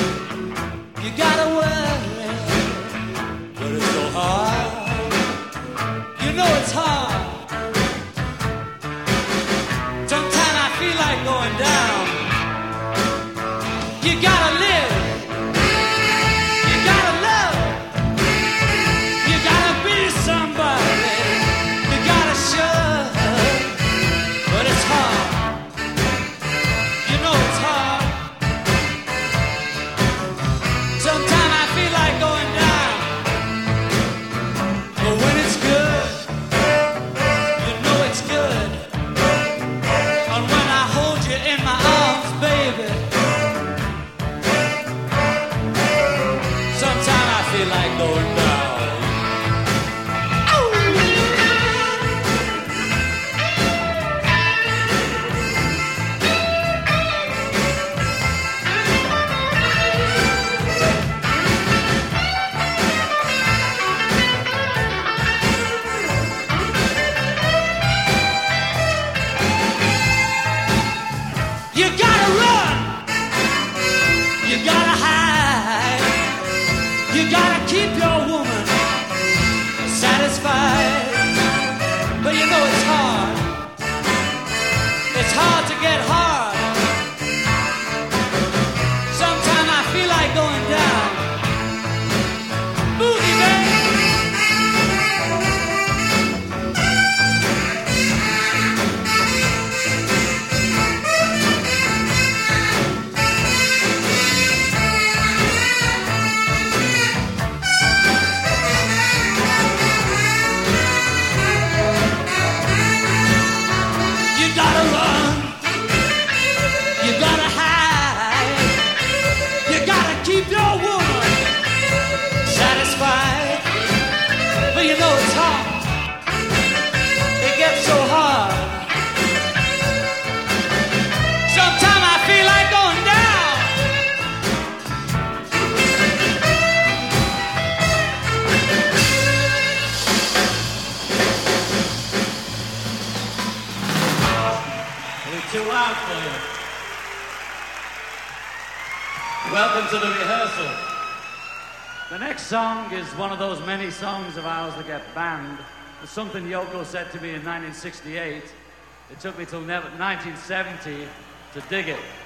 You gotta worry, but it's so hard. You know it's hard. Sometimes I feel like going down. You gotta live. You gotta love. You gotta be somebody. You gotta show. But it's hard. You know it's hard. Sometimes I feel like going down. But when it's good, you know it's good. And when I hold you in my arms, baby, sometimes I feel like going down. You gotta run, you gotta hide, you gotta keep your woman satisfied. But you know it's hard, it's hard to get hard. Sometimes I feel like going down. Boogie, baby. You gotta run, you gotta hide, you gotta keep your woman satisfied. But you know it's hard, it gets so hard. Sometimes I feel like going down. Too loud for you. Welcome to the rehearsal. The next song is one of those many songs of ours that get banned. It's something Yoko said to me in 1968. It took me till 1970 to dig it.